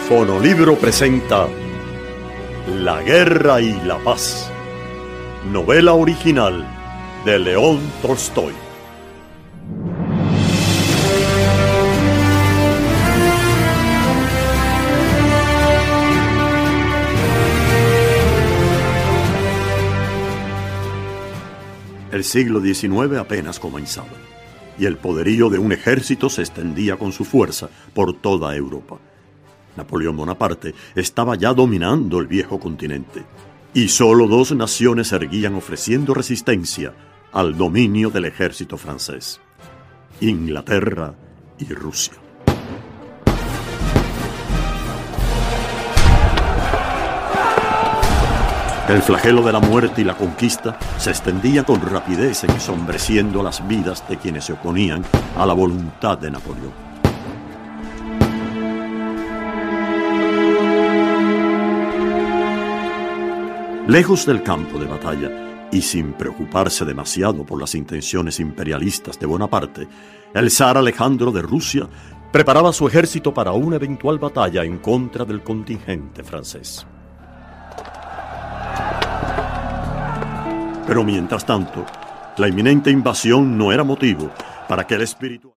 Fonolibro presenta La Guerra y la Paz, novela original de León Tolstoy. El siglo XIX apenas comenzaba, y el poderío de un ejército se extendía con su fuerza por toda Europa. Napoleón Bonaparte estaba ya dominando el viejo continente, y solo dos naciones erguían ofreciendo resistencia al dominio del ejército francés: Inglaterra y Rusia. El flagelo de la muerte y la conquista se extendía con rapidez, ensombreciendo las vidas de quienes se oponían a la voluntad de Napoleón. Lejos del campo de batalla, y sin preocuparse demasiado por las intenciones imperialistas de Bonaparte, el zar Alejandro de Rusia preparaba su ejército para una eventual batalla en contra del contingente francés. Pero mientras tanto, la inminente invasión no era motivo para que el espíritu